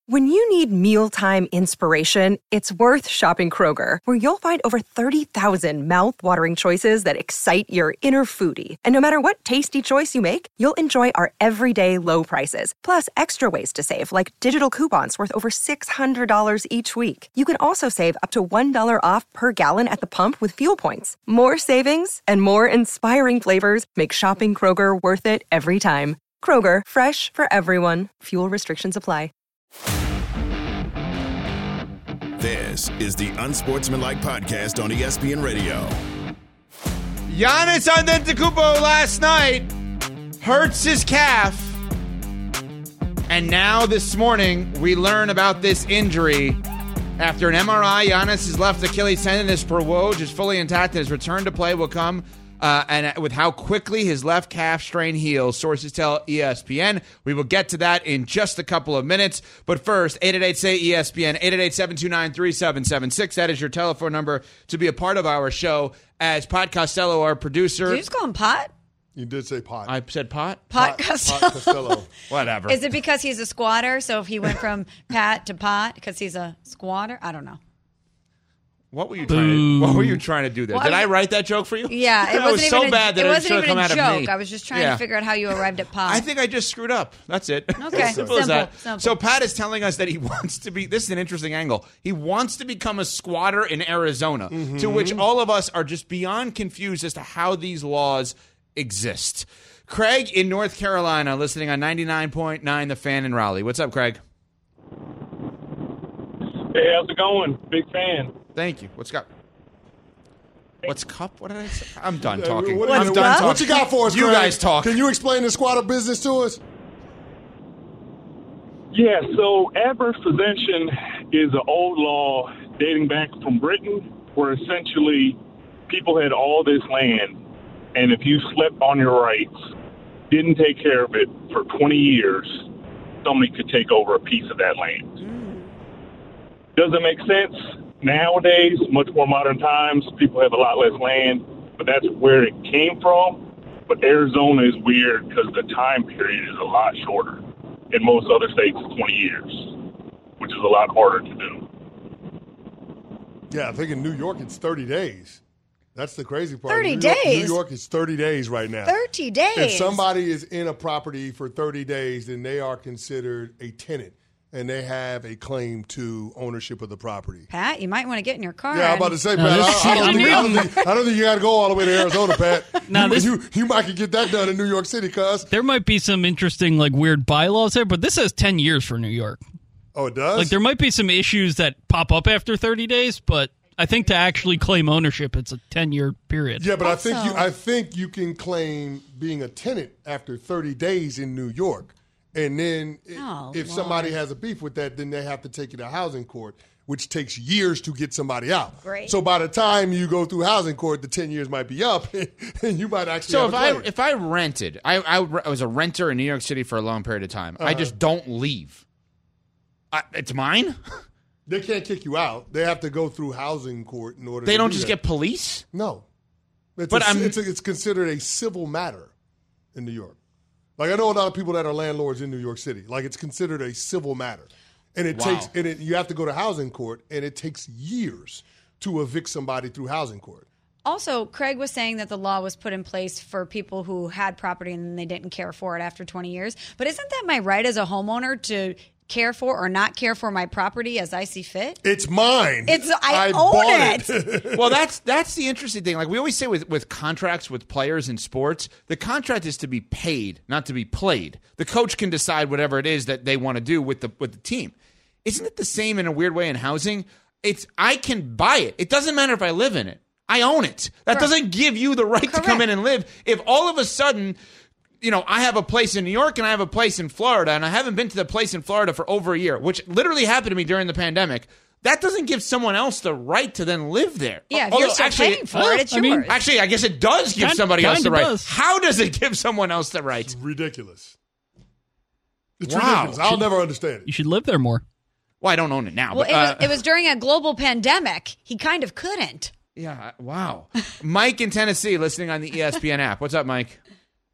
When you need mealtime inspiration, it's worth shopping Kroger, where you'll find over 30,000 mouth-watering choices that excite your inner foodie. And no matter what tasty choice you make, you'll enjoy our everyday low prices, plus extra ways to save, like digital coupons worth over $600 each week. You can also save up to $1 off per gallon at the pump with fuel points. More savings and more inspiring flavors make shopping Kroger worth it every time. Kroger, fresh for everyone. Fuel restrictions apply. This is the Unsportsmanlike Podcast on ESPN Radio. Giannis Antetokounmpo last night hurts his calf. And now this morning, we learn about this injury. After an MRI, Giannis' left Achilles tendon is prolonged, is fully intact, and his return to play will come and with how quickly his left calf strain heals, sources tell ESPN. We will get to that in just a couple of minutes. But first, 888-SAY-ESPN, 888-729-3776. That is your telephone number to be a part of our show. As Pot Costello, our producer. Did you just call him Pot? You did say Pot. I said Pot? Pot Costello. Pot Costello. Whatever. Is it because he's a squatter? So if he went from Pat to Pot because he's a squatter? I don't know. What were you trying to do there? Well, Did I write that joke for you? Yeah, it was wasn't so even bad that it it wasn't should have even come a out joke. of me. I was just trying to figure out how you arrived at Pot. I think I just screwed up. That's it. Okay, Simple as that. simple. So Pat is telling us that he wants to be. This is an interesting angle. He wants to become a squatter in Arizona, to which all of us are just beyond confused as to how these laws exist. Craig in North Carolina, listening on 99.9 The Fan in Raleigh. What's up, Craig? Hey, how's it going? Big fan. Thank you. What's up? What's cup? What did I say? I'm done Yeah, talking. what- I'm done talking. What you got for us, You Craig? guys talk. Can you explain the squatter business to us? Yeah, so adverse possession is an old law dating back from Britain, where essentially people had all this land, and if you slept on your rights, didn't take care of it for 20 years, somebody could take over a piece of that land. Does it make sense? Nowadays, much more modern times, people have a lot less land, but that's where it came from. But Arizona is weird because the time period is a lot shorter. In most other states, 20 years, which is a lot harder to do. Yeah, I think in New York it's 30 days. That's the crazy part. 30 New York, days? New York is 30 days right now. 30 days. If somebody is in a property for 30 days, then they are considered a tenant, and they have a claim to ownership of the property. Pat, you might want to get in your car. Yeah, I'm about to say, Pat, I don't think you got to go all the way to Arizona, Pat. You might could get that done in New York City, cuz. There might be some interesting, weird bylaws there, but this says 10 years for New York. Oh, it does? There might be some issues that pop up after 30 days, but I think to actually claim ownership, it's a 10-year period. Yeah, but I think you can claim being a tenant after 30 days in New York. And then if somebody has a beef with that, then they have to take it to housing court, which takes years to get somebody out. Great. So by the time you go through housing court, the 10 years might be up, and you might actually have a claim. if I rented, I was a renter in New York City for a long period of time. I just don't leave. It's mine? They can't kick you out. They have to go through housing court in order to They don't do just that. get police? No. It's considered a civil matter in New York. I know a lot of people that are landlords in New York City. It's considered a civil matter. And you have to go to housing court, and it takes years to evict somebody through housing court. Also, Craig was saying that the law was put in place for people who had property and they didn't care for it after 20 years. But isn't that my right as a homeowner to care for or not care for my property as I see fit? It's mine. I own it. Well, that's the interesting thing. We always say with contracts with players in sports, the contract is to be paid, not to be played. The coach can decide whatever it is that they want to do with the team. Isn't it the same in a weird way in housing? I can buy it. It doesn't matter if I live in it. I own it. That doesn't give you the right to come in and live. If all of a sudden, I have a place in New York and I have a place in Florida, and I haven't been to the place in Florida for over a year, which literally happened to me during the pandemic, that doesn't give someone else the right to then live there. Yeah, if you're still paying for it, it's yours. Actually, I guess it does give somebody else the right. Does. How does it give someone else the right? It's ridiculous. It's Wow. ridiculous. I'll never understand it. You should live there more. Well, I don't own it now. Well, but, it was during a global pandemic. He kind of couldn't. Yeah, wow. Mike in Tennessee, listening on the ESPN app. What's up, Mike?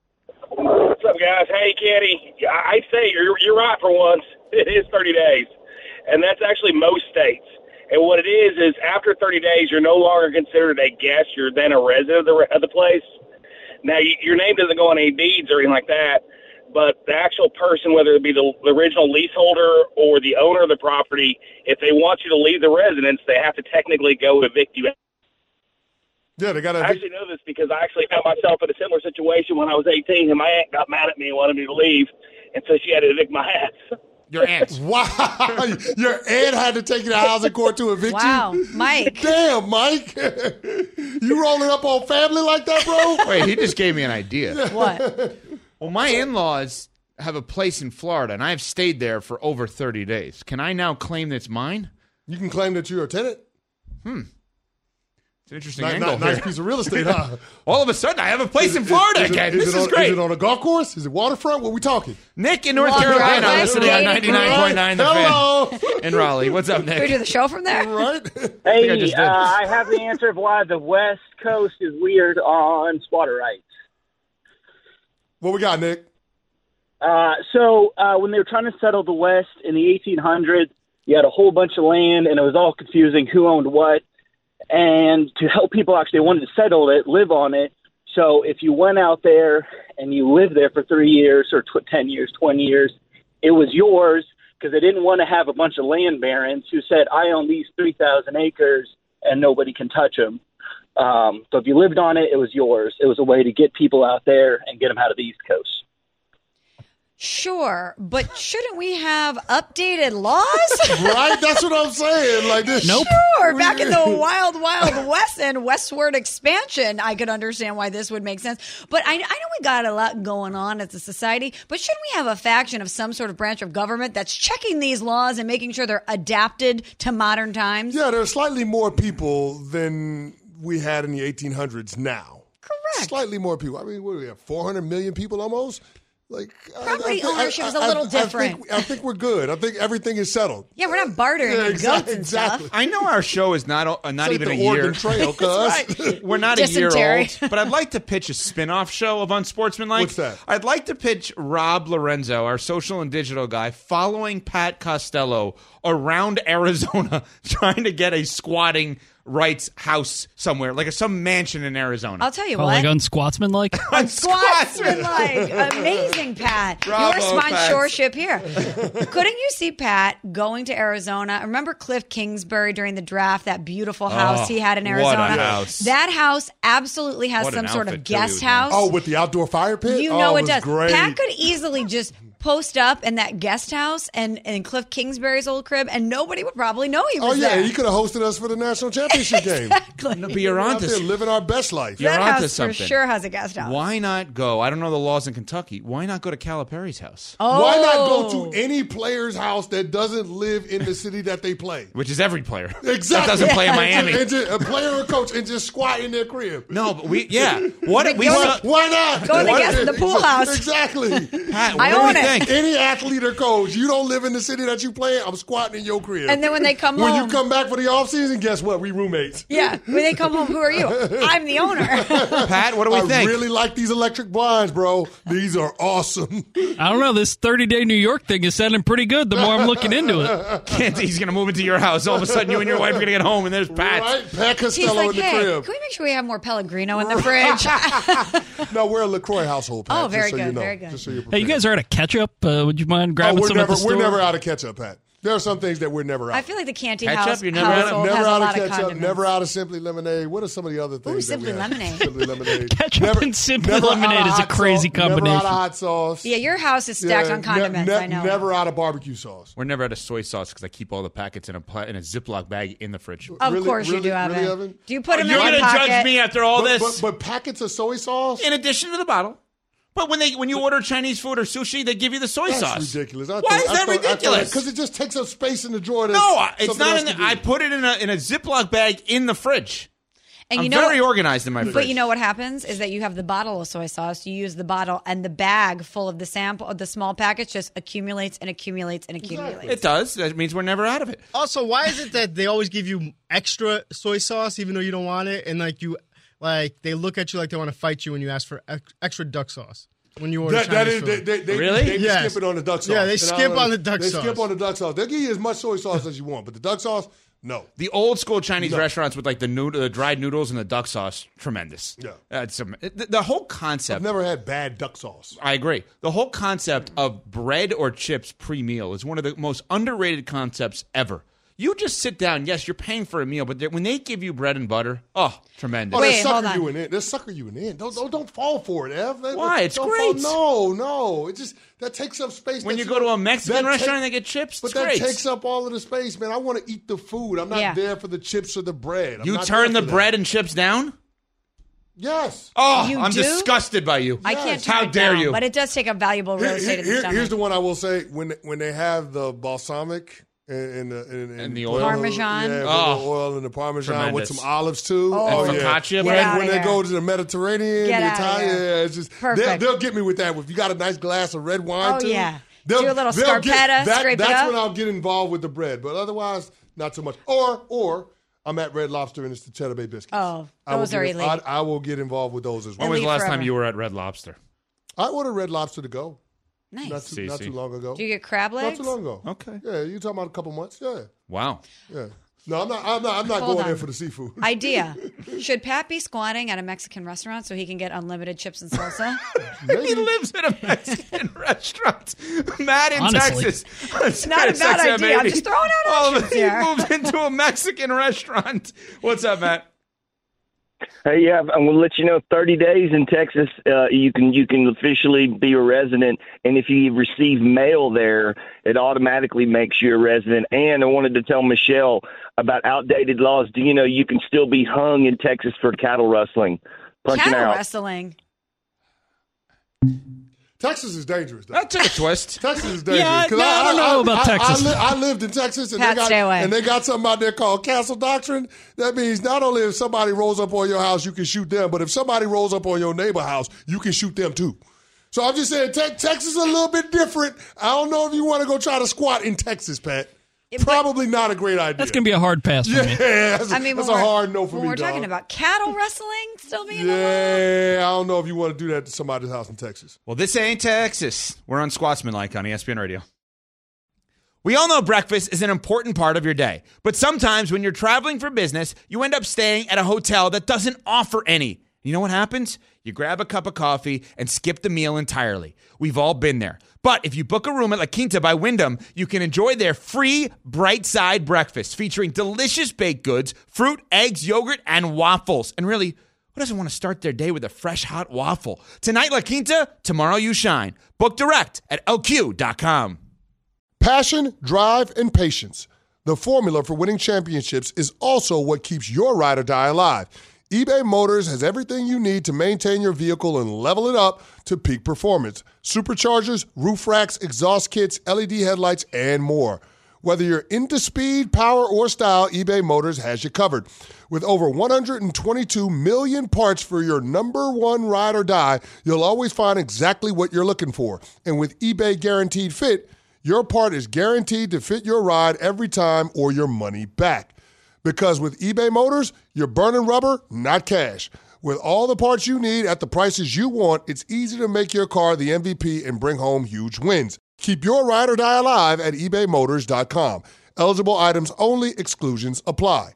What's up, guys? Hey, Kenny. I'd say you're right for once. It is 30 days. and that's actually most states. And what it is after 30 days, you're no longer considered a guest. You're then a resident of the place. Now, your name doesn't go on any deeds or anything like that, but the actual person, whether it be the original leaseholder or the owner of the property, if they want you to leave the residence, they have to technically go evict you. Yeah, they got to. I actually know this because I actually found myself in a similar situation when I was 18, and my aunt got mad at me and wanted me to leave, and so she had to evict my ass. Your aunt. Wow. Your aunt had to take you to housing court to evict you? Wow, Mike. Damn, Mike. You rolling up on family like that, bro? Wait, he just gave me an idea. What? Well, my in-laws have a place in Florida, and I've stayed there for over 30 days. Can I now claim that it's mine? You can claim that you're a tenant. It's an interesting angle. Nice piece of real estate, huh? All of a sudden, I have a place in Florida again. This is great. Is it on a golf course? Is it waterfront? What are we talking? Nick in North Carolina, listening on 99.9 The Hello. Fan in Raleigh. What's up, Nick? Can we do the show from there? Right? Hey, I have the answer of why the West Coast is weird on squatter rights. What we got, Nick? So when they were trying to settle the West in the 1800s, you had a whole bunch of land, and it was all confusing who owned what. And to help people actually wanted to settle it, live on it. So if you went out there and you lived there for 3 years or 10 years, 20 years, it was yours because they didn't want to have a bunch of land barons who said, I own these 3,000 acres and nobody can touch them. So if you lived on it, it was yours. It was a way to get people out there and get them out of the East Coast. Sure, but shouldn't we have updated laws? Right? That's what I'm saying. Like this. Nope. Sure. Back in the wild west and westward expansion, I could understand why this would make sense. But I know we got a lot going on as a society, but shouldn't we have a faction of some sort of branch of government that's checking these laws and making sure they're adapted to modern times? Yeah, there are slightly more people than we had in the 1800s now. Correct. Slightly more people. I mean, what do we have, 400 million people almost? Like, Property ownership is a little different. I think we're good. I think everything is settled. Yeah, we're not bartering with goats and stuff. I know our show is not even a year. Oregon Trail, right. We're not a year Dysentery. old, but I'd like to pitch a spin-off show of Unsportsmanlike. What's that? I'd like to pitch Rob Lorenzo, our social and digital guy, following Pat Costello around Arizona, trying to get a squatting rights house somewhere, like some mansion in Arizona. I'll tell you Oh, what. like Unsquatsmanlike? Unsquatsmanlike. Amazing, Pat. Bravo, Your Pat. sponsorship here. Couldn't you see Pat going to Arizona? Remember Cliff Kingsbury during the draft, that beautiful house he had in Arizona? What a house. That house absolutely has What an some sort of outfit, too, guest man. house. Oh, with the outdoor fire pit? You know it was does. Great. Pat could easily just post up in that guest house and Cliff Kingsbury's old crib, and nobody would probably know he was there. He could have hosted us for the national championship game. Exactly. No, but you're Out onto there living our best life. You're That onto house for something. sure has a guest house. Why not go? I don't know the laws in Kentucky. Why not go to Calipari's house? Oh. Why not go to any player's house that doesn't live in the city that they play? Which is every player. Exactly. That doesn't play in Miami. And just, a player or coach and just squat in their crib. No, but What we Why not? Go to the pool house. Exactly. Pat, I what own do we it. think? Any athlete or coach, you don't live in the city that you play in, I'm squatting in your crib. And then when they come when home. you come back for the offseason, guess what? We roommates. Yeah, when they come home, who are you? I'm the owner. Pat, what do we I think? really like these electric blinds, bro. These are awesome. I don't know. This 30-day New York thing is sounding pretty good the more I'm looking into it. He's going to move into your house. All of a sudden, you and your wife are going to get home, and there's Pat. Right? Pat He's Costello like, in the hey, crib. can we make sure we have more Pellegrino in the fridge? No, we're a LaCroix household, Pat. Oh, very just so good, you know. very good. Just so you're Hey, you guys are out of ketchup. Would you mind grabbing some at the store? We're never out of ketchup, Pat. There are some things that we're never out. I feel like the Canty Ketchup? house You're never out of- household never has a out of lot of ketchup, condiments. never out of Simply Lemonade. What are some of the other things? that we Simply have? Lemonade. Simply Lemonade. Ketchup and Simply never out of Lemonade is a hot crazy sauce, Never combination. out of hot sauce. Yeah, your house is stacked on condiments. I know. Never out of barbecue sauce. We're never out of soy sauce because I keep all the packets in a Ziploc bag in the fridge. Of Really- course you really- do, Evan. really, Evan? Do you put them You're in going your to pocket? judge me after all this? But packets of soy sauce? In addition to the bottle. But when you order Chinese food or sushi, they give you the soy That's sauce. ridiculous. Why is that ridiculous? Because it just takes up space in the drawer. No, it's not in the, I put it in a Ziploc bag in the fridge. And I'm you know very what- organized in my fridge. But you know what happens is that you have the bottle of soy sauce. You use the bottle, and the bag full of the sample of the small packets just accumulates and accumulates and accumulates. It does. That means we're never out of it. Also, why is it that they always give you extra soy sauce even though you don't want it, and they look at you like they want to fight you when you ask for extra duck sauce? when you order Chinese food. Really? They skip it on the duck sauce. Yeah, they skip on the duck sauce. They skip on the duck sauce. They'll give you as much soy sauce as you want, but the duck sauce, no. The old school Chinese restaurants with like the dried noodles and the duck sauce, tremendous. Yeah. The whole concept. I've never had bad duck sauce. I agree. The whole concept of bread or chips pre-meal is one of the most underrated concepts ever. You just sit down. Yes, you're paying for a meal, but when they give you bread and butter, tremendous. Wait, hold on. They'll sucker you in. Don't fall for it, Ev. Why? It's great. No. It just that takes up space. When you go to a Mexican restaurant and they get chips, but it's great. that takes up all of the space, man. I want to eat the food. I'm not there for the chips or the bread. You turn the bread and chips down? Yes. Oh, I'm disgusted by you. I can't turn How it dare down, you? but it does take up valuable real estate in the stomach. Here's the one I will say. When they have the balsamic and the oil. Parmesan. Yeah, the oil and the Parmesan with some olives too. And focaccia. When they go to the Mediterranean, the Italian, it's just perfect. They'll get me with that. If you got a nice glass of red wine too. Yeah. Do a little scarpetta, scrape it up. That's when I'll get involved with the bread. But otherwise, not so much. Or I'm at Red Lobster and it's the Cheddar Bay biscuits. Oh, those are elite. I will get involved with those as well. When was the last time you were at Red Lobster? I ordered Red Lobster to go. Nice. Not too long ago. Do you get crab legs? Not too long ago. Okay. Yeah, you talking about a couple months? Yeah. Wow. Yeah. No, I'm not going there for the seafood. Idea. Should Pat be squatting at a Mexican restaurant so he can get unlimited chips and salsa? He lives at a Mexican restaurant. Matt in Texas. It's not a bad idea. I'm just throwing out options here. He moves into a Mexican restaurant. What's up, Matt? Hey, yeah, I'm going to let you know 30 days in Texas, you can officially be a resident. And if you receive mail there, it automatically makes you a resident. And I wanted to tell Michelle about outdated laws. Do you know you can still be hung in Texas for cattle rustling? Cattle wrestling? Texas is dangerous, though. That took a twist. Texas is dangerous. I don't know about Texas. I lived in Texas, and they got something out there called castle doctrine. That means not only if somebody rolls up on your house, you can shoot them, but if somebody rolls up on your neighbor's house, you can shoot them too. So I'm just saying, Texas is a little bit different. I don't know if you want to go try to squat in Texas, Pat. Probably not a great idea. That's going to be a hard pass for me. Yeah, that's a hard no for me, when we're dog. talking about cattle wrestling still being I don't know if you want to do that to somebody's house in Texas. Well, this ain't Texas. We're on Squatsman-like on ESPN Radio. We all know breakfast is an important part of your day, but sometimes when you're traveling for business, you end up staying at a hotel that doesn't offer any. You know what happens? You grab a cup of coffee and skip the meal entirely. We've all been there. But if you book a room at La Quinta by Wyndham, you can enjoy their free Bright Side breakfast featuring delicious baked goods, fruit, eggs, yogurt, and waffles. And really, who doesn't want to start their day with a fresh, hot waffle? Tonight, La Quinta, tomorrow you shine. Book direct at LQ.com. Passion, drive, and patience. The formula for winning championships is also what keeps your ride or die alive. eBay Motors has everything you need to maintain your vehicle and level it up to peak performance. Superchargers, roof racks, exhaust kits, LED headlights, and more. Whether you're into speed, power, or style, eBay Motors has you covered. With over 122 million parts for your number one ride or die, you'll always find exactly what you're looking for. And with eBay Guaranteed Fit, your part is guaranteed to fit your ride every time or your money back. Because with eBay Motors, you're burning rubber, not cash. With all the parts you need at the prices you want, it's easy to make your car the MVP and bring home huge wins. Keep your ride or die alive at ebaymotors.com. Eligible items only. Exclusions apply.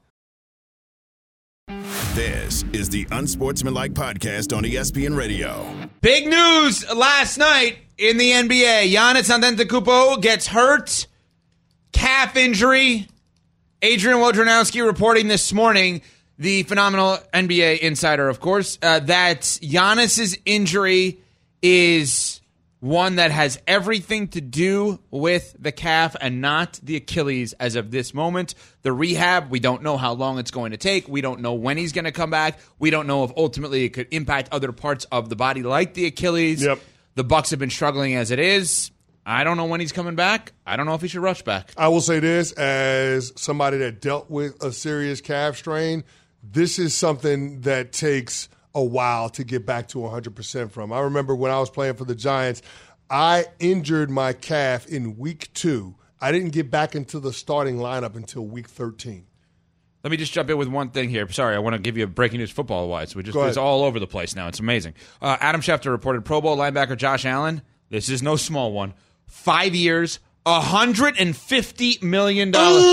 This is the Unsportsmanlike Podcast on ESPN Radio. Big news last night in the NBA. Giannis Antetokounmpo gets hurt. Calf injury. Adrian Wojnarowski reporting this morning, the phenomenal NBA insider, of course, that Giannis's injury is one that has everything to do with the calf and not the Achilles as of this moment. The rehab, we don't know how long it's going to take. We don't know when he's going to come back. We don't know if ultimately it could impact other parts of the body like the Achilles. Yep. The Bucks have been struggling as it is. I don't know when he's coming back. I don't know if he should rush back. I will say this, as somebody that dealt with a serious calf strain, this is something that takes a while to get back to 100% from. I remember when I was playing for the Giants, I injured my calf in week 2. I didn't get back into the starting lineup until week 13. Let me just jump in with one thing here. Sorry, I want to give you breaking news football-wise. It's all over the place now. It's amazing. Adam Schefter reported Pro Bowl linebacker Josh Allen. This is no small one. 5 years, $150 million.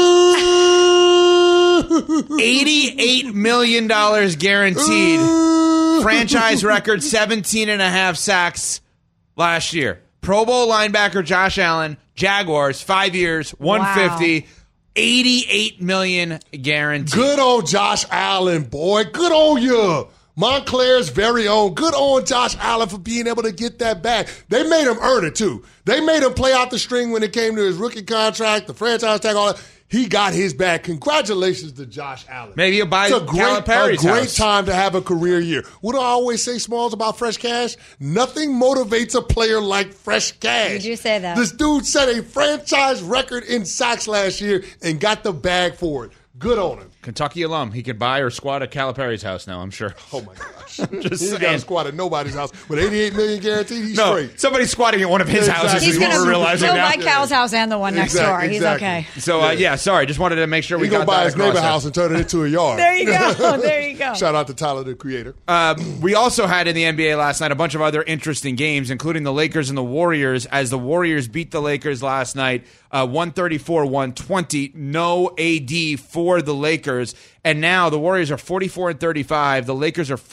$88 million guaranteed. Franchise record, 17.5 sacks last year. Pro Bowl linebacker Josh Allen, Jaguars, 5 years, 150. Wow. $88 million guaranteed. Good on Josh Allen, boy. Good on you. Montclair's very own. Good on Josh Allen for being able to get that back. They made him earn it, too. They made him play out the string when it came to his rookie contract, the franchise tag, all that. He got his back. Congratulations to Josh Allen. Maybe he'll buy Calipari's house. A great time to have a career year. What do I always say, Smalls, about fresh cash? Nothing motivates a player like fresh cash. Did you say that? This dude set a franchise record in sacks last year and got the bag for it. Good on him. Kentucky alum. He could buy or squat at Calipari's house now, I'm sure. Oh, my gosh. He ain't got to squat at nobody's house. With $88 million guaranteed, he's straight. Somebody's squatting at one of his houses. He's going to go buy Cal's house and the one next door. He's okay. So, sorry. Just wanted to make sure we got that buy his neighbor's house and turn it into a yard. There you go. There you go. Shout out to Tyler, the creator. We also had in the NBA last night a bunch of other interesting games, including the Lakers and the Warriors, as the Warriors beat the Lakers last night, 134-120. No AD for the Lakers. And now the Warriors are 44-35. The Lakers are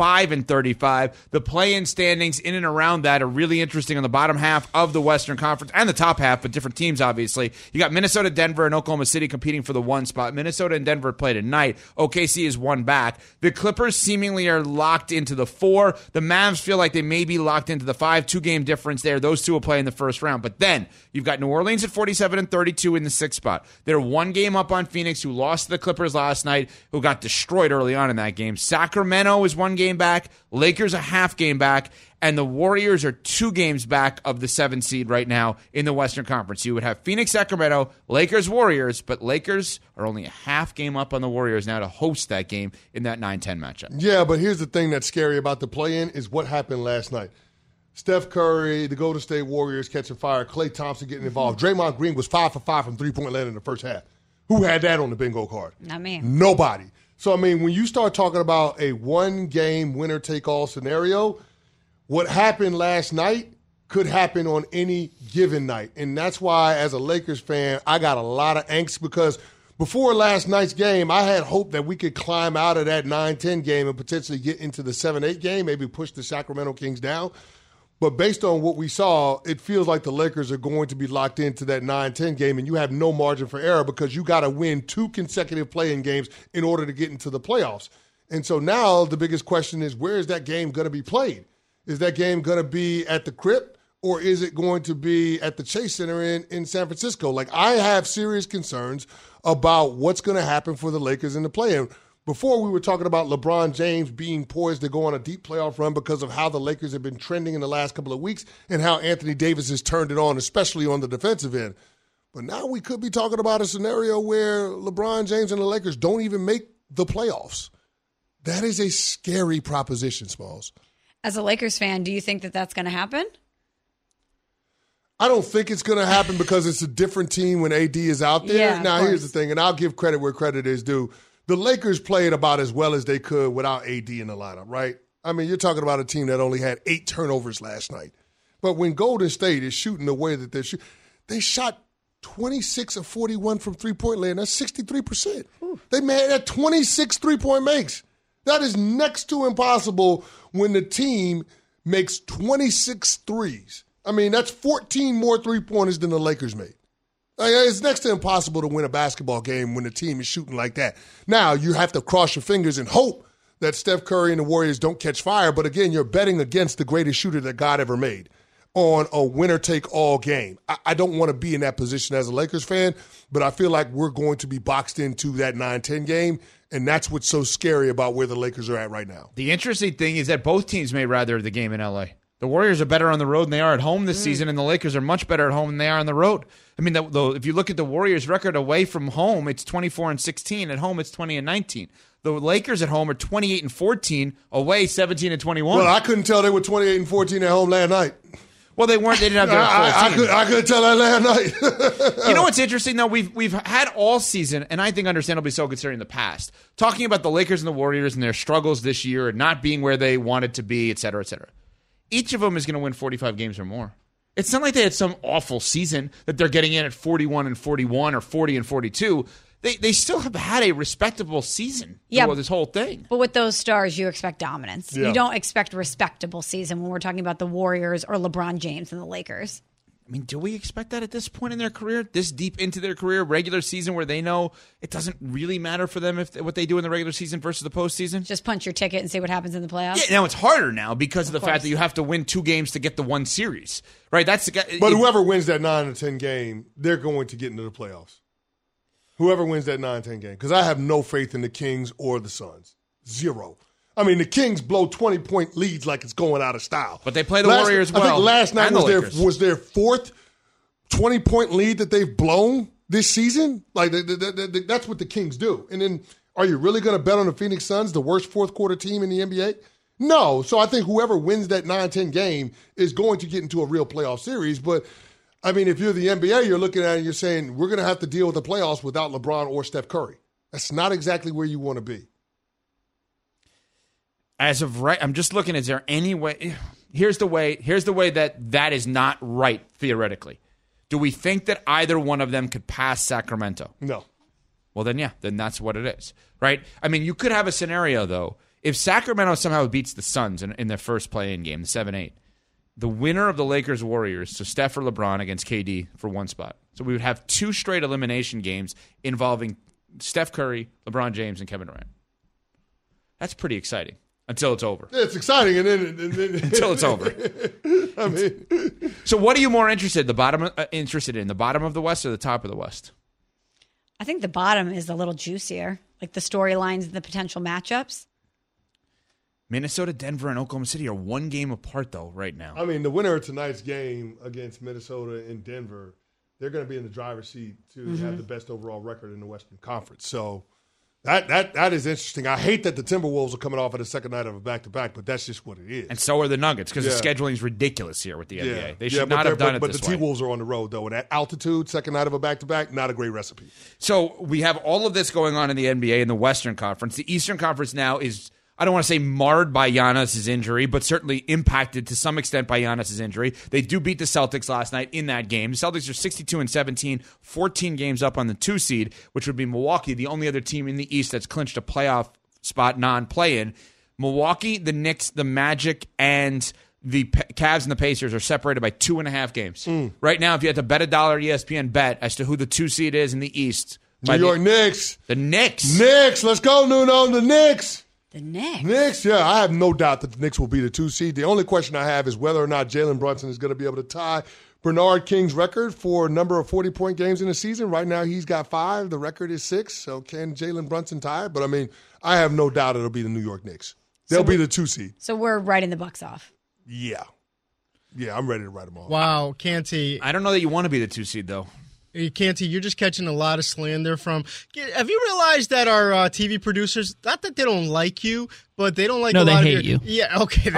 45-35. The play-in standings in and around that are really interesting on the bottom half of the Western Conference and the top half, but different teams, obviously. You got Minnesota, Denver, and Oklahoma City competing for the 1 spot. Minnesota and Denver play tonight. OKC is 1 back. The Clippers seemingly are locked into the 4. The Mavs feel like they may be locked into the 5. 2-game difference there. Those two will play in the first round. But then you've got New Orleans at 47-32 in the 6th spot. They're 1 game up on Phoenix, who lost to the Clippers last night, who got destroyed early on in that game. Sacramento is 1 game back. Lakers a half game back. And the Warriors are 2 games back of the 7th seed right now in the Western Conference. You would have Phoenix, Sacramento, Lakers, Warriors, but Lakers are only a half game up on the Warriors now to host that game in that 9-10 matchup. Yeah, but here's the thing that's scary about the play-in is what happened last night. Steph Curry, the Golden State Warriors catching fire, Klay Thompson getting involved. Draymond Green was 5 for 5 from three-point land in the first half. Who had that on the bingo card? Not me. Nobody. So, I mean, when you start talking about a 1-game winner-take-all scenario, what happened last night could happen on any given night. And that's why, as a Lakers fan, I got a lot of angst because before last night's game, I had hope that we could climb out of that 9-10 game and potentially get into the 7-8 game, maybe push the Sacramento Kings down. But based on what we saw, it feels like the Lakers are going to be locked into that 9-10 game, and you have no margin for error because you got to win 2 consecutive play-in games in order to get into the playoffs. And so now the biggest question is, where is that game going to be played? Is that game going to be at the Crypt, or is it going to be at the Chase Center in San Francisco? Like, I have serious concerns about what's going to happen for the Lakers in the play-in. Before, we were talking about LeBron James being poised to go on a deep playoff run because of how the Lakers have been trending in the last couple of weeks and how Anthony Davis has turned it on, especially on the defensive end. But now we could be talking about a scenario where LeBron James and the Lakers don't even make the playoffs. That is a scary proposition, Smalls. As a Lakers fan, do you think that that's going to happen? I don't think it's going to happen because it's a different team when AD is out there. Yeah, now, here's the thing, and I'll give credit where credit is due. The Lakers played about as well as they could without AD in the lineup, right? I mean, you're talking about a team that only had 8 turnovers last night. But when Golden State is shooting the way that they're shooting, they shot 26 of 41 from three-point land. That's 63%. Ooh. They made that 26 three-point makes. That is next to impossible when the team makes 26 threes. I mean, that's 14 more three-pointers than the Lakers made. It's next to impossible to win a basketball game when the team is shooting like that. Now, you have to cross your fingers and hope that Steph Curry and the Warriors don't catch fire. But again, you're betting against the greatest shooter that God ever made on a winner-take-all game. I don't want to be in that position as a Lakers fan, but I feel like we're going to be boxed into that 9-10 game, and that's what's so scary about where the Lakers are at right now. The interesting thing is that both teams may rather the game in L.A. The Warriors are better on the road than they are at home this season, and the Lakers are much better at home than they are on the road. I mean, if you look at the Warriors' record away from home, it's 24-16. At home, it's 20-19. The Lakers at home are 28-14. Away, 17-21. Well, I couldn't tell they were 28-14 at home last night. Well, they weren't. They didn't have their full team. I could tell that last night. You know what's interesting, though? We've had all season, and I think understandably so considering the past, talking about the Lakers and the Warriors and their struggles this year and not being where they wanted to be, et cetera, et cetera. Each of them is going to win 45 games or more. It's not like they had some awful season that they're getting in at 41-41 or 40-42. They still have had a respectable season through this whole thing. But with those stars, you expect dominance. Yeah. You don't expect respectable season when we're talking about the Warriors or LeBron James and the Lakers. I mean, do we expect that at this point in their career, this deep into their career, regular season where they know it doesn't really matter for them what they do in the regular season versus the postseason? Just punch your ticket and see what happens in the playoffs? Yeah, now it's harder now because of the fact that you have to win 2 games to get the one series, right? But whoever wins that 9 or 10 game, they're going to get into the playoffs. Whoever wins that 9-10 game. Because I have no faith in the Kings or the Suns. 0. I mean, the Kings blow 20-point leads like it's going out of style. But they play the Warriors well. I think last night was their 4th 20-point lead that they've blown this season. Like that's what the Kings do. And then are you really going to bet on the Phoenix Suns, the worst fourth-quarter team in the NBA? No. So I think whoever wins that 9-10 game is going to get into a real playoff series. But I mean, if you're the NBA, you're looking at it and you're saying, we're going to have to deal with the playoffs without LeBron or Steph Curry. That's not exactly where you want to be. As of right, I'm just looking, is there any way? Here's the way that is not right, theoretically. Do we think that either one of them could pass Sacramento? No. Well, then that's what it is, right? I mean, you could have a scenario, though. If Sacramento somehow beats the Suns in their first play-in game, the 7-8, the winner of the Lakers-Warriors, so Steph or LeBron against KD for one spot. So we would have 2 straight elimination games involving Steph Curry, LeBron James, and Kevin Durant. That's pretty exciting until it's over. Yeah, it's exciting, and then until it's over. I mean, so what are you more interested in? The bottom of the West or the top of the West? I think the bottom is a little juicier, like the storylines and the potential matchups. Minnesota, Denver, and Oklahoma City are 1 game apart, though, right now. I mean, the winner of tonight's game against Minnesota and Denver, they're going to be in the driver's seat to have the best overall record in the Western Conference. So that is interesting. I hate that the Timberwolves are coming off at the second night of a back-to-back, but that's just what it is. And so are the Nuggets because the scheduling is ridiculous here with the NBA. They should not have done it this way. But the T-Wolves are on the road, though. And at altitude, second night of a back-to-back, not a great recipe. So we have all of this going on in the NBA in the Western Conference. The Eastern Conference now is, I don't want to say marred by Giannis' injury, but certainly impacted to some extent by Giannis' injury. They do beat the Celtics last night in that game. The Celtics are 62-17, 14 games up on the 2 seed, which would be Milwaukee, the only other team in the East that's clinched a playoff spot, non-play-in. Milwaukee, the Knicks, the Magic, and the Cavs and the Pacers are separated by 2.5 games. Right now, if you had to bet $1 ESPN bet as to who the 2 seed is in the East. New York Knicks. The Knicks. Knicks. Let's go, Nuno. The Knicks. The Knicks. Knicks, yeah. I have no doubt that the Knicks will be the 2 seed. The only question I have is whether or not Jalen Brunson is going to be able to tie Bernard King's record for a number of 40-point games in a season. Right now, he's got 5. The record is 6. So can Jalen Brunson tie it? But, I mean, I have no doubt it'll be the New York Knicks. They'll be the 2 seed. So we're writing the Bucks off. Yeah. Yeah, I'm ready to write them off. Wow, Canty. I don't know that you want to be the 2 seed, though. Canty, you're just catching a lot of slander from. Have you realized that our TV producers, not that they don't like you, but they don't like a lot of your. No, they hate you. Yeah, okay.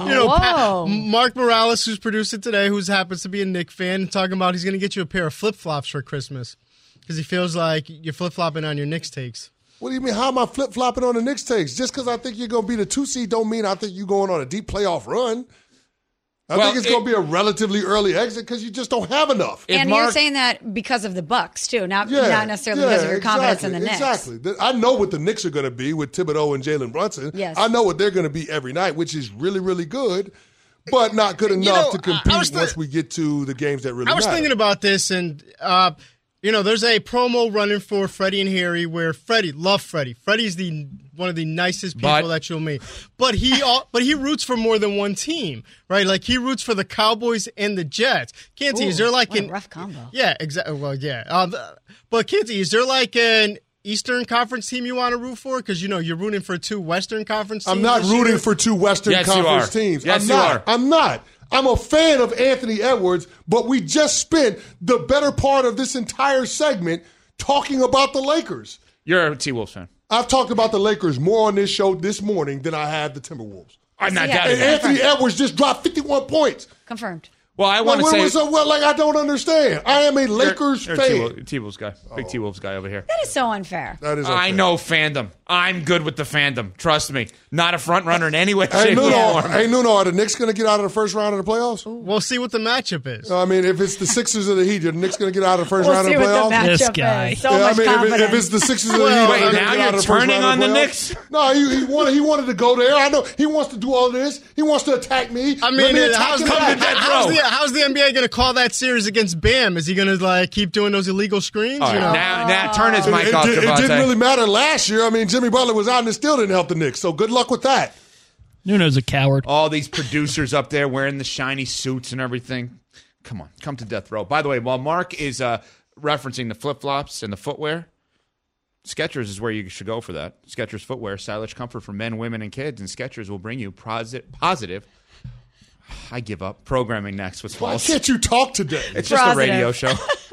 Mark Morales, who's produced it today, who happens to be a Knicks fan, talking about he's going to get you a pair of flip-flops for Christmas because he feels like you're flip-flopping on your Knicks takes. What do you mean? How am I flip-flopping on the Knicks takes? Just because I think you're going to be the 2 seed don't mean I think you're going on a deep playoff run. I think it's going to be a relatively early exit because you just don't have enough. And you're saying that because of the Bucks, too, not necessarily because of your confidence in the Knicks. Exactly. I know what the Knicks are going to be with Thibodeau and Jalen Brunson. Yes. I know what they're going to be every night, which is really, really good, but not good enough to compete once we get to the games that really matter. I was thinking about this, and there's a promo running for Freddie and Harry where love Freddie. Freddie's one of the nicest people that you'll meet. But he roots for more than one team, right? Like he roots for the Cowboys and the Jets. Canty, is there like a rough combo? Yeah, exactly. Well, yeah. But Canty, is there like an Eastern Conference team you want to root for? Because you're rooting for 2 Western Conference teams. I'm not rooting for 2 Western Conference teams. Yes, you are. I'm not. I'm a fan of Anthony Edwards, but we just spent the better part of this entire segment talking about the Lakers. You're a T-Wolves fan. I've talked about the Lakers more on this show this morning than I have the Timberwolves. I'm not doubting that. And Anthony Edwards just dropped 51 points. Confirmed. Well, I want to say... I don't understand. I am a Lakers fan. T-Wolves guy. Big T-Wolves guy over here. That is so unfair. That is unfair. I know fandom. I'm good with the fandom. Trust me. Not a front runner in any way, shape, or form. Hey, Nuno, are the Knicks going to get out of the first round of the playoffs? We'll see what the matchup is. I mean, if it's the Sixers or the Heat, are the Knicks going to get out of the first round of the playoffs? This guy. So much confidence. If it's the Sixers or the Heat, wait, now you're turning on the Knicks? No, he wanted to go there. I know he wants to do all this. He wants to attack me. I mean, how's the NBA going to call that series against Bam? Is he going to keep doing those illegal screens? Right, now turn his mic off. It didn't really matter last year. I mean, Jimmy Butler was out and it still didn't help the Knicks. So good luck with that. Nuno's a coward. All these producers up there wearing the shiny suits and everything. Come on, come to death row. By the way, while Mark is referencing the flip-flops and the footwear, Skechers is where you should go for that. Skechers footwear, stylish comfort for men, women, and kids. And Skechers will bring you positive. I give up. Programming next with False. Why can't you talk today? It's just a radio show.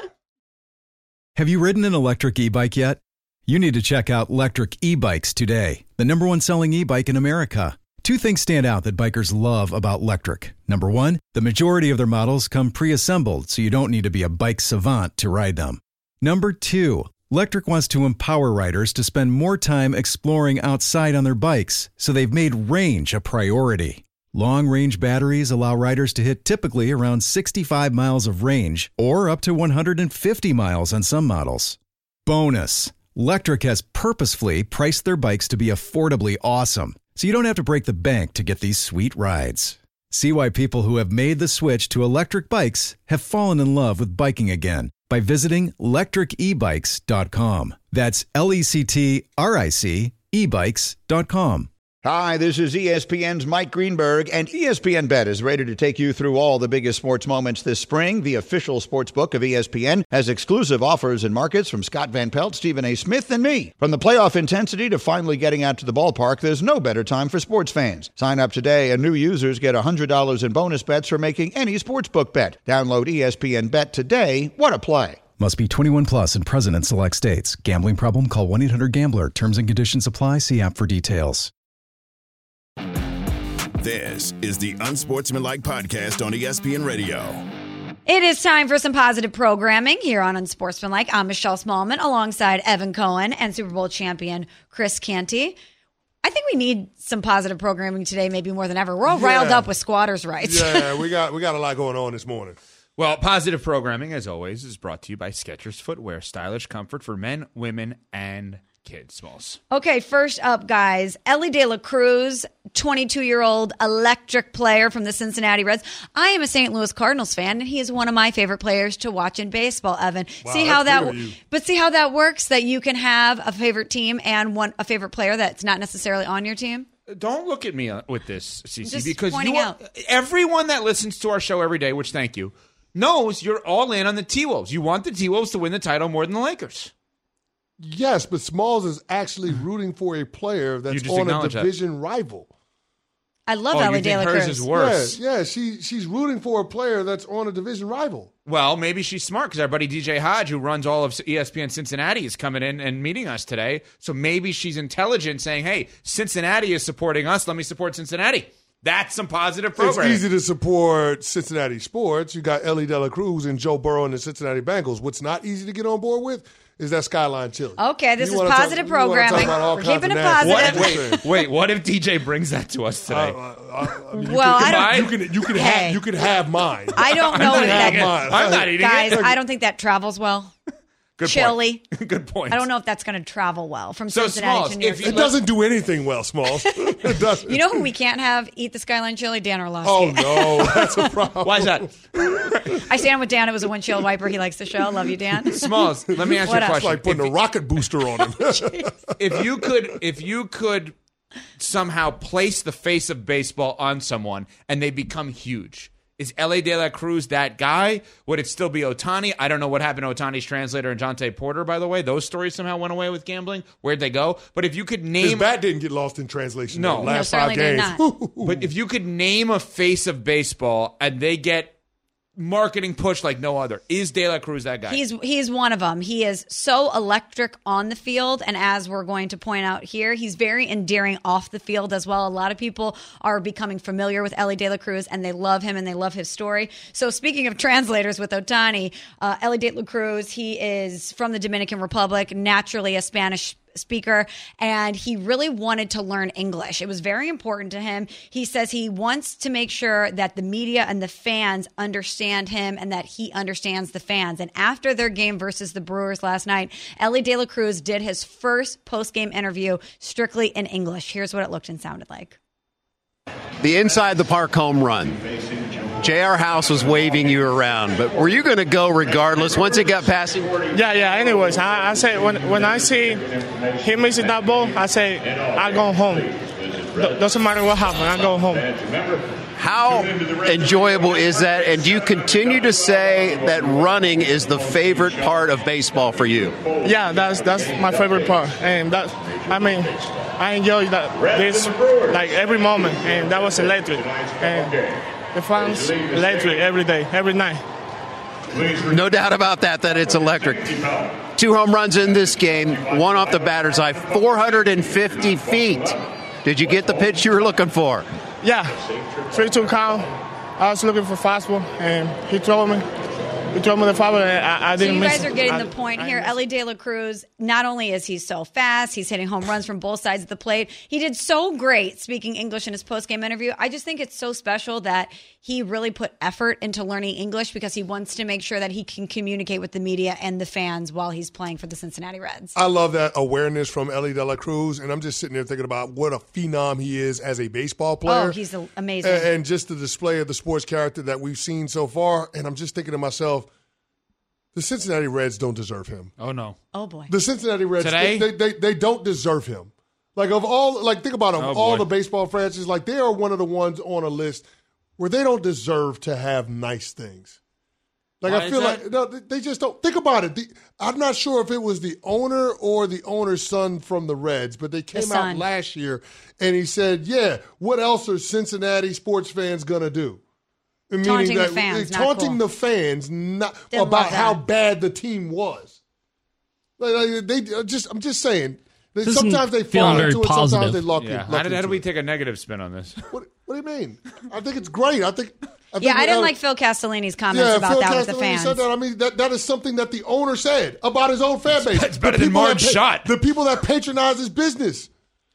Have you ridden an electric e-bike yet? You need to check out Lectric E-Bikes today, the #1 selling e-bike in America. 2 things stand out that bikers love about Lectric. Number 1, the majority of their models come pre-assembled, so you don't need to be a bike savant to ride them. Number 2, Lectric wants to empower riders to spend more time exploring outside on their bikes, so they've made range a priority. Long-range batteries allow riders to hit typically around 65 miles of range, or up to 150 miles on some models. Bonus, Lectric has purposefully priced their bikes to be affordably awesome, so you don't have to break the bank to get these sweet rides. See why people who have made the switch to electric bikes have fallen in love with biking again by visiting lectricebikes.com. That's LECTRIC ebikes.com. Hi, this is ESPN's Mike Greenberg, and ESPN Bet is ready to take you through all the biggest sports moments this spring. The official sports book of ESPN has exclusive offers and markets from Scott Van Pelt, Stephen A. Smith, and me. From the playoff intensity to finally getting out to the ballpark, there's no better time for sports fans. Sign up today, and new users get $100 in bonus bets for making any sportsbook bet. Download ESPN Bet today. What a play. Must be 21 plus and present in select states. Gambling problem? Call 1-800-GAMBLER. Terms and conditions apply. See app for details. This is the Unsportsmanlike Podcast on ESPN Radio. It is time for some positive programming here on Unsportsmanlike. I'm Michelle Smallman alongside Evan Cohen and Super Bowl champion Chris Canty. I think we need some positive programming today, maybe more than ever. We're all riled up with squatters' rights. Yeah, we got a lot going on this morning. Well, positive programming, as always, is brought to you by Skechers Footwear. Stylish comfort for men, women, and kids. Smalls. Okay, first up, guys. Elly De La Cruz, 22-year-old electric player from the Cincinnati Reds. I am a St. Louis Cardinals fan, and he is one of my favorite players to watch in baseball, Evan. Wow, see how that works, that you can have a favorite team and a favorite player that's not necessarily on your team? Don't look at me with this, Cece, just because out. Everyone that listens to our show every day, which thank you, knows you're all in on the T-Wolves. You want the T-Wolves to win the title more than the Lakers. Yes, but Smalls is actually rooting for a player that's on a division rival. I love Elly De La Cruz. Hers is worse. Yeah, she's rooting for a player that's on a division rival. Well, maybe she's smart because our buddy DJ Hodge, who runs all of ESPN Cincinnati, is coming in and meeting us today. So maybe she's intelligent, saying, hey, Cincinnati is supporting us. Let me support Cincinnati. That's some positive programming. It's easy to support Cincinnati sports. You got Elly De La Cruz and Joe Burrow and the Cincinnati Bengals. What's not easy to get on board with is that Skyline Chili. Okay, this is positive programming. We're keeping it positive. Wait, what if DJ brings that to us today? You can have mine. I don't know if that. I'm not eating guys, it. I don't think that travels well. Good chili. Point. Good point. I don't know if that's going to travel well from Cincinnati to New York. It doesn't do anything well, Smalls. It doesn't. You know who we can't have eat the Skyline Chili? Dan Orlovsky. Oh, no. That's a problem. Why is that? I stand with Dan. It was a windshield wiper. He likes the show. Love you, Dan. Smalls, let me ask you a question. It's like putting a rocket booster on him. If you could somehow place the face of baseball on someone and they become huge, is Elly De La Cruz that guy? Would it still be Ohtani? I don't know what happened to Ohtani's translator and Jonte Porter, by the way. Those stories somehow went away with gambling. Where'd they go? But if you could name... His bat didn't get lost in translation. No. Last 5 games. But if you could name a face of baseball and they get marketing push like no other. Is De La Cruz that guy? He's one of them. He is so electric on the field, and as we're going to point out here, he's very endearing off the field as well. A lot of people are becoming familiar with Elly De La Cruz, and they love him and they love his story. So speaking of translators with Ohtani, Elly De La Cruz, he is from the Dominican Republic, naturally a Spanish speaker, and he really wanted to learn English. It was very important to him. He says he wants to make sure that the media and the fans understand him and that he understands the fans. And after their game versus the Brewers last night, Elly De La Cruz did his first post-game interview strictly in English. Here's what it looked and sounded like. The inside the park home run. J.R. House was waving you around, but were you going to go regardless once it got past you? Yeah. Anyways, I say when I see him missing that ball, I say I go home. Doesn't matter what happens, I go home. How enjoyable is that? And do you continue to say that running is the favorite part of baseball for you? Yeah, that's my favorite part, and I enjoy this like every moment, and that was electric. And the fans electric every day, every night. No doubt about that it's electric. 2 home runs in this game, one off the batter's eye, 450 feet. Did you get the pitch you were looking for? Yeah, 3-2 count. I was looking for fastball, and he threw me. He threw me the fastball, and I didn't miss it. So you guys are getting the point here. Elly De La Cruz, not only is he so fast, he's hitting home runs from both sides of the plate. He did so great speaking English in his post-game interview. I just think it's so special that he really put effort into learning English because he wants to make sure that he can communicate with the media and the fans while he's playing for the Cincinnati Reds. I love that awareness from Elly De La Cruz, and I'm just sitting there thinking about what a phenom he is as a baseball player. Oh, he's amazing. And just the display of the sports character that we've seen so far, and I'm just thinking to myself, the Cincinnati Reds don't deserve him. Oh, no. Oh, boy. The Cincinnati Reds, they don't deserve him. Like, think about all the baseball franchises, like, they are one of the ones on a list where they don't deserve to have nice things. Like, I feel like they just don't. Think about it. I'm not sure if it was the owner or the owner's son from the Reds, but they came out last year and he said, what else are Cincinnati sports fans going to do? Taunting the fans, taunting the fans, not about how bad the team was. I'm just saying. Sometimes they fall into it. Sometimes they luck into How do we take a negative spin on this? What do you mean? I think it's great. I didn't like Phil Castellini's comments about that with the fans. Said that. I mean, that is something that the owner said about his own fan base. It's better than Marge Schott. The people that patronize his business.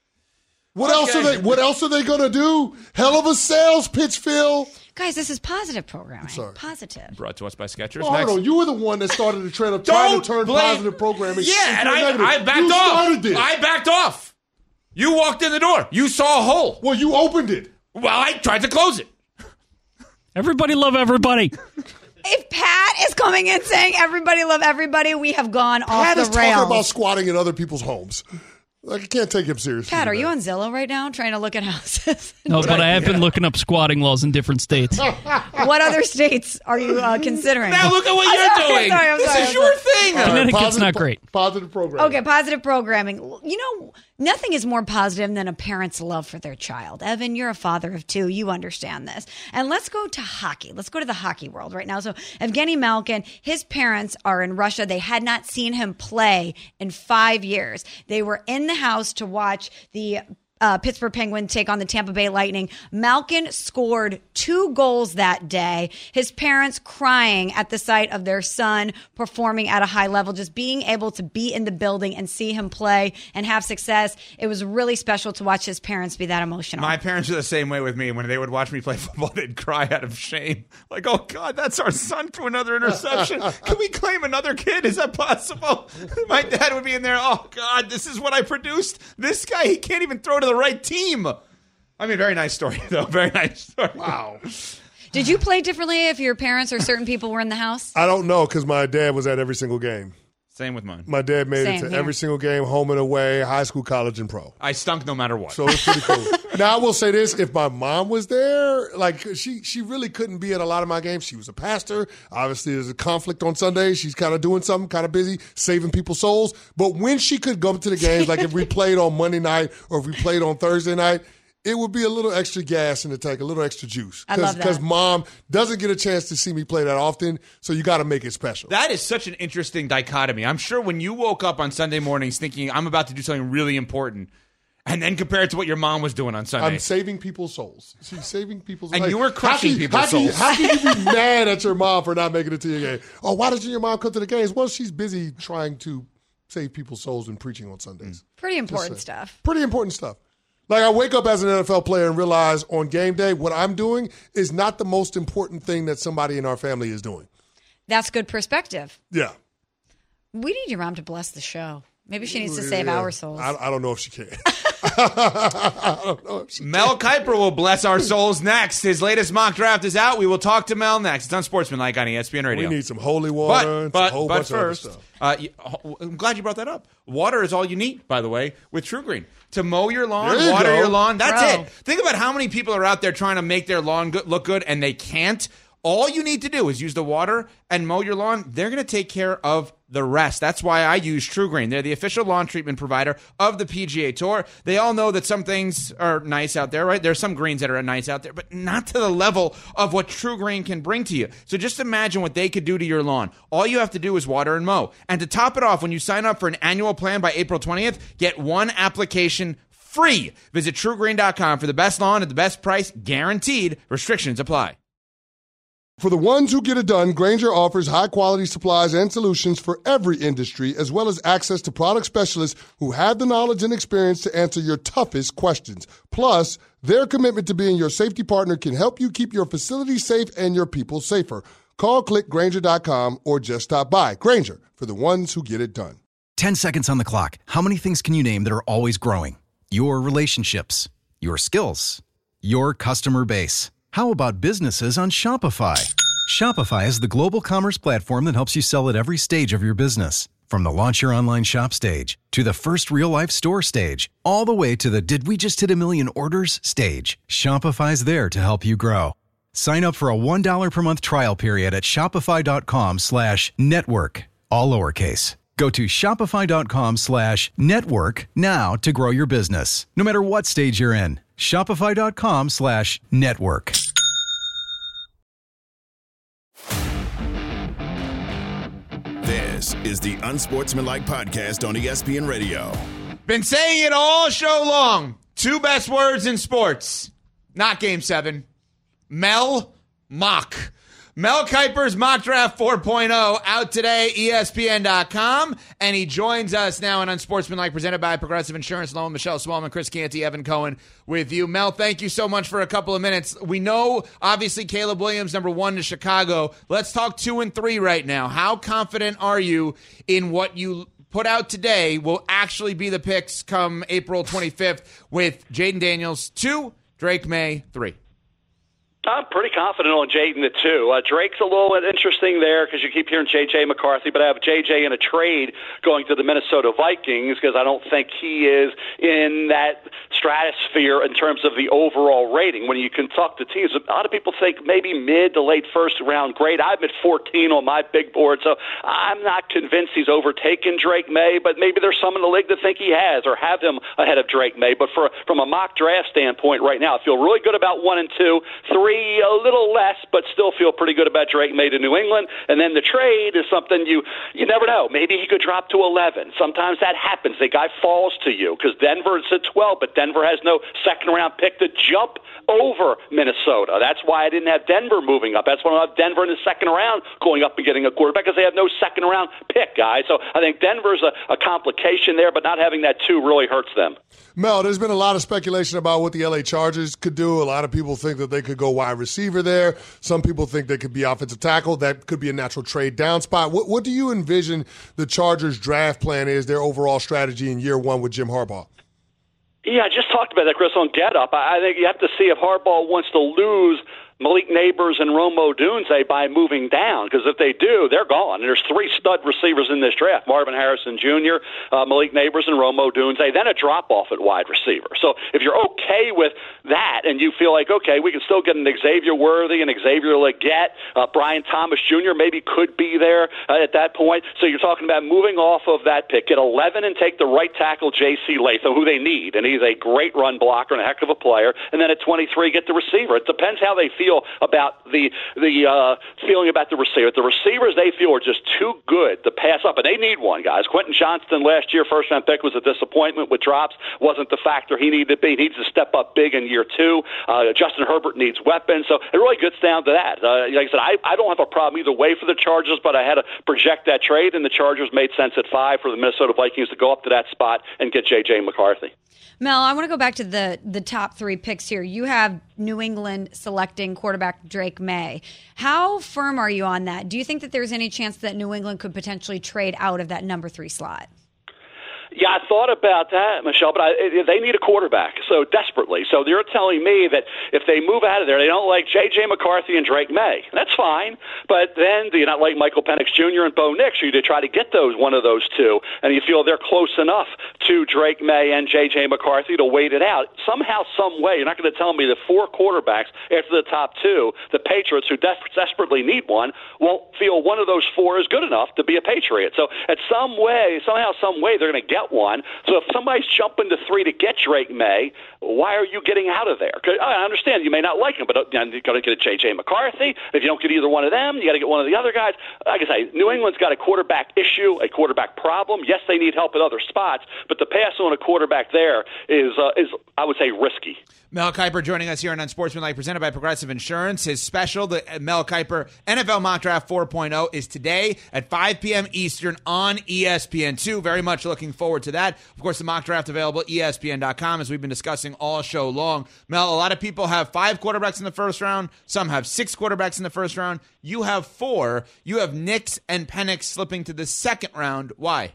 What else are they going to do? Hell of a sales pitch, Phil. Guys, this is positive programming. Positive. Brought to us by Skechers. Well, hold on. You were the one that started the trend of trying to turn positive programming into negative. I backed off. I backed off. You walked in the door. You saw a hole. Well, you opened it. Well, I tried to close it. Everybody love everybody. If Pat is coming in saying everybody love everybody, we have gone off the rails. Pat is talking about squatting in other people's homes. Like, I can't take him seriously. Pat, are you on Zillow right now trying to look at houses? No, but I have been looking up squatting laws in different states. What other states are you considering? Now look at what you're doing. This is your thing. Connecticut's not great. Positive programming. Okay, positive programming. You know, nothing is more positive than a parent's love for their child. Evan, you're a father of 2. You understand this. And let's go to hockey. Let's go to the hockey world right now. So Evgeny Malkin, his parents are in Russia. They had not seen him play in 5 years. They were in the house to watch the Pittsburgh Penguins take on the Tampa Bay Lightning. Malkin scored 2 goals that day. His parents crying at the sight of their son performing at a high level, just being able to be in the building and see him play and have success. It was really special to watch his parents be that emotional. My parents are the same way with me. When they would watch me play football, they'd cry out of shame. Like, oh, God, that's our son threw another interception. Can we claim another kid? Is that possible? My dad would be in there, oh, God, this is what I produced. This guy, he can't even throw to the right team. I mean, very nice story, though. Very nice story. Wow. Did you play differently if your parents or certain people were in the house? I don't know, because my dad was at every single game. Same with mine. My dad made it to every single game, home and away, high school, college, and pro. I stunk no matter what. So it's pretty cool. Now, I will say this. If my mom was there, like, she really couldn't be at a lot of my games. She was a pastor. Obviously, there's a conflict on Sundays. She's kind of doing something, kind of busy, saving people's souls. But when she could go to the games, like if we played on Monday night or if we played on Thursday night, it would be a little extra gas in the tank, a little extra juice. I love that. Because Mom doesn't get a chance to see me play that often, so you got to make it special. That is such an interesting dichotomy. I'm sure when you woke up on Sunday mornings thinking, I'm about to do something really important, and then compare it to what your mom was doing on Sunday. I'm saving people's souls. She's saving people's souls. And you were crushing people's souls. How can you be mad at your mom for not making it to your game? Oh, why doesn't your mom come to the games? Well, she's busy trying to save people's souls and preaching on Sundays. Pretty important stuff. Pretty important stuff. Like, I wake up as an NFL player and realize on game day what I'm doing is not the most important thing that somebody in our family is doing. That's good perspective. Yeah. We need your mom to bless the show. Maybe she needs to save our souls. I don't know if she can. Mel Kiper will bless our souls next. His latest mock draft is out. We will talk to Mel next. It's Unsportsmanlike on ESPN Radio. We need some holy water but a whole bunch first, of other stuff. I'm glad you brought that up. Water is all you need, by the way, with True Green. To mow your lawn, There you water go. your lawn, that's Bro. it. Think about how many people are out there trying to make their lawn look good, and they can't. All you need to do is use the water and mow your lawn. They're going to take care of the rest. That's why I use True Green. They're the official lawn treatment provider of the PGA Tour. They all know that some things are nice out there, right? There's some greens that are nice out there, but not to the level of what True Green can bring to you. So just imagine what they could do to your lawn. All you have to do is water and mow. And to top it off, when you sign up for an annual plan by April 20th, get one application free. Visit TrueGreen.com for the best lawn at the best price, guaranteed. Restrictions apply. For the ones who get it done, Grainger offers high-quality supplies and solutions for every industry, as well as access to product specialists who have the knowledge and experience to answer your toughest questions. Plus, their commitment to being your safety partner can help you keep your facility safe and your people safer. Call, click Grainger.com, or just stop by. Grainger, for the ones who get it done. 10 seconds on the clock. How many things can you name that are always growing? Your relationships, your skills, your customer base. How about businesses on Shopify? Shopify is the global commerce platform that helps you sell at every stage of your business. From the launch your online shop stage, to the first real-life store stage, all the way to the did we just hit a million orders stage. Shopify's there to help you grow. Sign up for a $1 per month trial period at shopify.com/network, all lowercase. Go to shopify.com/network now to grow your business, no matter what stage you're in. Shopify.com/network. This is the Unsportsmanlike Podcast on ESPN Radio. Been saying it all show long. Two best words in sports. Not Game 7. Mel Mock. Mel Kiper's Mock Draft 4.0 out today, ESPN.com. And he joins us now on Unsportsmanlike, presented by Progressive Insurance Loan. Michelle Smallman, Chris Canty, Evan Cohen with you. Mel, thank you so much for a couple of minutes. We know, obviously, Caleb Williams, number 1 to Chicago. Let's talk 2 and 3 right now. How confident are you in what you put out today will actually be the picks come April 25th with Jaden Daniels 2, Drake May 3? I'm pretty confident on Jaden at 2. Drake's a little interesting there because you keep hearing J.J. McCarthy, but I have J.J. in a trade going to the Minnesota Vikings because I don't think he is in that stratosphere in terms of the overall rating. When you can talk to teams, a lot of people think maybe mid to late first round grade. I'm at 14 on my big board, so I'm not convinced he's overtaken Drake May, but maybe there's some in the league that think he has or have him ahead of Drake May. But from a mock draft standpoint right now, I feel really good about 1 and 2. 3, a little less, but still feel pretty good about Drake May to New England. And then the trade is something you never know. Maybe he could drop to 11. Sometimes that happens. The guy falls to you because Denver is at 12, but Denver has no second-round pick to jump over Minnesota. That's why I didn't have Denver moving up. That's why I have Denver in the second round going up and getting a quarterback because they have no second-round pick, guys. So I think Denver's a complication there, but not having that 2 really hurts them. Mel, there's been a lot of speculation about what the LA Chargers could do. A lot of people think that they could go wide receiver there. Some people think they could be offensive tackle. That could be a natural trade down spot. What do you envision the Chargers' draft plan is, their overall strategy in year 1 with Jim Harbaugh? Yeah, I just talked about that, Chris, on Get Up. I think you have to see if Harbaugh wants to lose Malik Neighbors and Rome Odunze by moving down, because if they do, they're gone. And there's 3 stud receivers in this draft: Marvin Harrison Jr., Malik Neighbors, and Rome Odunze. Then a drop-off at wide receiver. So if you're okay with that and you feel like, okay, we can still get an Xavier Worthy and Xavier Legette, Brian Thomas Jr. maybe could be there at that point. So you're talking about moving off of that pick, get 11 and take the right tackle J.C. Latham, who they need, and he's a great run blocker and a heck of a player. And then at 23, get the receiver. It depends how they feel about the feeling about the receiver. The receivers they feel are just too good to pass up, and they need one, guys. Quentin Johnston last year, first-round pick, was a disappointment with drops. Wasn't the factor he needed to be. He needs to step up big in year 2. Justin Herbert needs weapons, so it really gets down to that. Like I said, I don't have a problem either way for the Chargers, but I had to project that trade, and the Chargers made sense at 5 for the Minnesota Vikings to go up to that spot and get J.J. McCarthy. Mel, I want to go back to the top 3 picks here. You have New England selecting quarterback Drake May. How firm are you on that? Do you think that there's any chance that New England could potentially trade out of that number 3 slot? Yeah, I thought about that, Michelle, but they need a quarterback so desperately. So they're telling me that if they move out of there, they don't like J.J. McCarthy and Drake May. That's fine. But then do you not like Michael Penix Jr. and Bo Nix? You to try to get one of those two, and you feel they're close enough to Drake May and J.J. McCarthy to wait it out. Somehow, some way, you're not going to tell me the 4 quarterbacks after the top 2, the Patriots, who desperately need one, won't feel one of those 4 is good enough to be a Patriot. So at somehow, some way, they're going to get one. So if somebody's jumping to 3 to get Drake May, why are you getting out of there? I understand you may not like him, but you're going to get a J.J. McCarthy. If you don't get either one of them, you got to get one of the other guys. Like I say, New England's got a quarterback issue, a quarterback problem. Yes, they need help at other spots, but the pass on a quarterback there is I would say, risky. Mel Kiper joining us here on Unsportsmanlike, presented by Progressive Insurance. His special, the Mel Kiper NFL Mock Draft 4.0, is today at 5 p.m. Eastern on ESPN2. Very much looking forward to that. Of course, the mock draft available at ESPN.com, as we've been discussing all show long. Mel, a lot of people have 5 quarterbacks in the first round. Some have 6 quarterbacks in the first round. You have 4. You have Nix and Penix slipping to the second round. Why?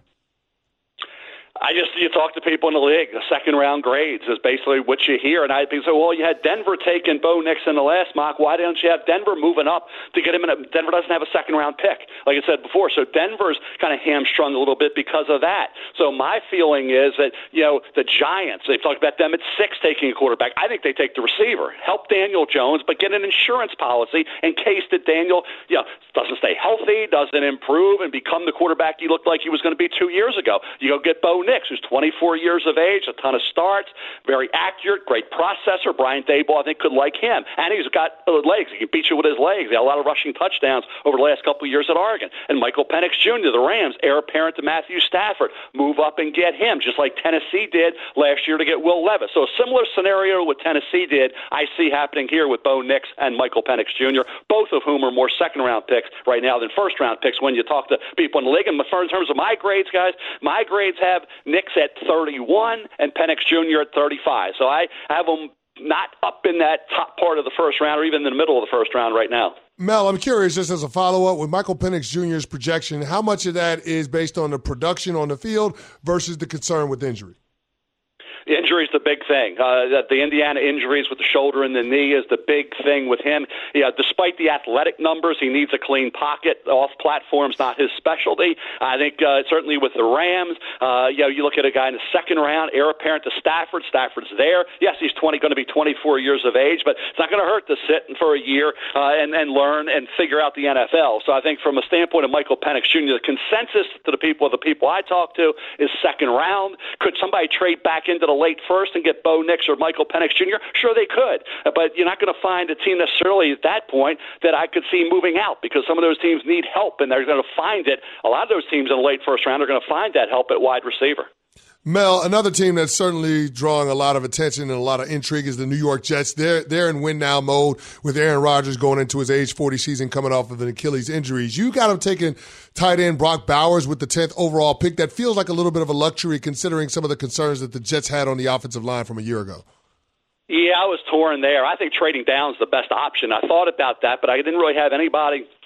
You talk to people in the league, the second-round grades is basically what you hear. And people say, well, you had Denver taking Bo Nix in the last mock. Why don't you have Denver moving up to get him in? Denver doesn't have a second-round pick, like I said before. So Denver's kind of hamstrung a little bit because of that. So my feeling is that, the Giants, they've talked about them at 6 taking a quarterback. I think they take the receiver. Help Daniel Jones, but get an insurance policy in case that Daniel, doesn't stay healthy, doesn't improve, and become the quarterback he looked like he was going to be 2 years ago. You go get Bo Nix, who's 24 years of age, a ton of starts, very accurate, great processor. Brian Daboll, I think, could like him. And he's got legs. He can beat you with his legs. He had a lot of rushing touchdowns over the last couple of years at Oregon. And Michael Penix Jr., the Rams, heir apparent to Matthew Stafford, move up and get him, just like Tennessee did last year to get Will Levis. So a similar scenario what Tennessee did, I see happening here with Bo Nix and Michael Penix Jr., both of whom are more second-round picks right now than first-round picks when you talk to people in the league. And in terms of my grades, guys, my grades have Nix at 31 and Penix Jr. at 35. So I have them not up in that top part of the first round or even in the middle of the first round right now. Mel, I'm curious, just as a follow-up, with Michael Penix Jr.'s projection, how much of that is based on the production on the field versus the concern with injury? The injury is the big thing. The Indiana injuries with the shoulder and the knee is the big thing with him. Despite the athletic numbers, he needs a clean pocket. Off platform's not his specialty. I think certainly with the Rams, you look at a guy in the second round, heir apparent to Stafford. Stafford's there. Yes, he's going to be 24 years of age, but it's not going to hurt to sit for a year and learn and figure out the NFL. So I think from a standpoint of Michael Penix Jr., the consensus to the people I talk to is second round. Could somebody trade back into the late first and get Bo Nix or Michael Penix Jr.? Sure, they could, but you're not going to find a team necessarily at that point that I could see moving out, because some of those teams need help, and they're going to find it. A lot of those teams in the late first round are going to find that help at wide receiver. Mel, another team that's certainly drawing a lot of attention and a lot of intrigue is the New York Jets. They're in win-now mode with Aaron Rodgers going into his age 40 season, coming off of an Achilles injury. You got him taking tight end Brock Bowers with the 10th overall pick. That feels like a little bit of a luxury considering some of the concerns that the Jets had on the offensive line from a year ago. Yeah, I was torn there. I think trading down is the best option. I thought about that, but I didn't really have anybody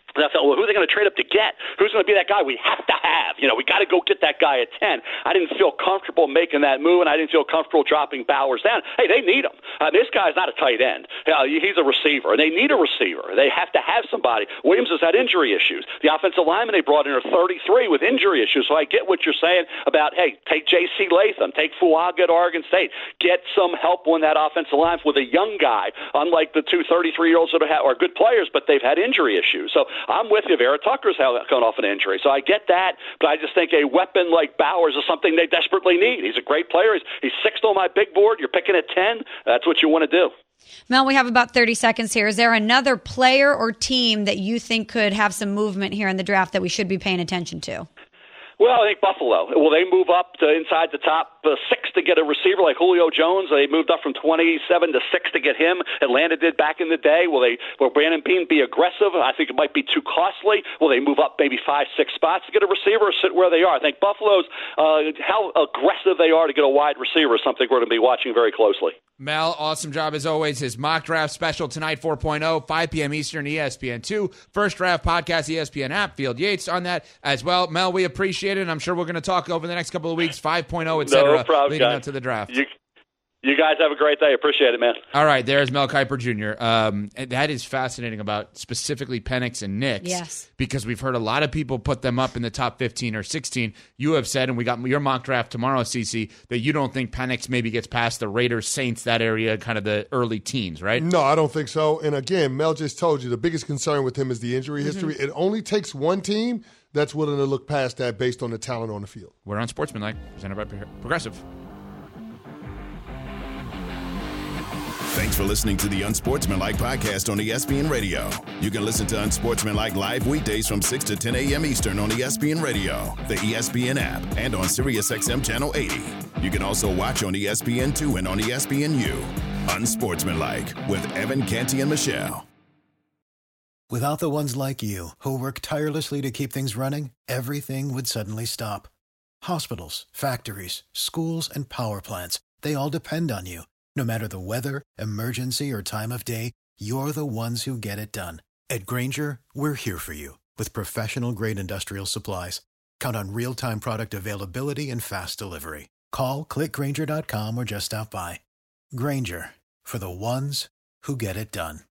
And I felt, well, who are they going to trade up to get? Who's going to be that guy we have to have? We got to go get that guy at 10. I didn't feel comfortable making that move, and I didn't feel comfortable dropping Bowers down. Hey, they need him. This guy's not a tight end. He's a receiver, and they need a receiver. They have to have somebody. Williams has had injury issues. The offensive linemen they brought in are 33 with injury issues, so I get what you're saying about, hey, take J.C. Latham, take Fuaga at Oregon State. Get some help on that offensive line with a young guy, unlike the two 33-year-olds that are good players, but they've had injury issues. So I'm with you. Vera Tucker's gone off an injury, so I get that, but I just think a weapon like Bowers is something they desperately need. He's a great player. He's sixth on my big board. You're picking at 10. That's what you want to do. Mel, we have about 30 seconds here. Is there another player or team that you think could have some movement here in the draft that we should be paying attention to? Well, I think Buffalo. Will they move up to inside the top 6 to get a receiver like Julio Jones? They moved up from 27 to 6 to get him. Atlanta did back in the day. Will Brandon Beane be aggressive? I think it might be too costly. Will they move up maybe 5-6 spots to get a receiver or sit where they are? I think Buffalo's how aggressive they are to get a wide receiver is something we're going to be watching very closely. Mel, awesome job as always. His mock draft special tonight, 4.0, 5 p.m. Eastern, ESPN2. First Draft Podcast, ESPN app. Field Yates on that as well. Mel, we appreciate it. I'm sure we're going to talk over the next couple of weeks, 5.0, et cetera, no problem, leading guys. up to the draft. You guys have a great day. Appreciate it, man. All right, there's Mel Kiper Jr. And that is fascinating about specifically Penix and Nix. Yes. Because we've heard a lot of people put them up in the top 15 or 16. You have said, and we got your mock draft tomorrow, CC, that you don't think Penix maybe gets past the Raiders, Saints, that area, kind of the early teens, right? No, I don't think so. And again, Mel just told you the biggest concern with him is the injury history. It only takes one team that's willing to look past that based on the talent on the field. We're on Sportsmanlike, presented by Progressive. Thanks for listening to the Unsportsmanlike podcast on ESPN Radio. You can listen to Unsportsmanlike live weekdays from 6 to 10 a.m. Eastern on ESPN Radio, the ESPN app, and on SiriusXM Channel 80. You can also watch on ESPN2 and on ESPNU. Unsportsmanlike with Evan Canty and Michelle. Without the ones like you, who work tirelessly to keep things running, everything would suddenly stop. Hospitals, factories, schools, and power plants, they all depend on you. No matter the weather, emergency, or time of day, you're the ones who get it done. At Grainger, we're here for you with professional-grade industrial supplies. Count on real-time product availability and fast delivery. Call, click Grainger.com, or just stop by. Grainger, for the ones who get it done.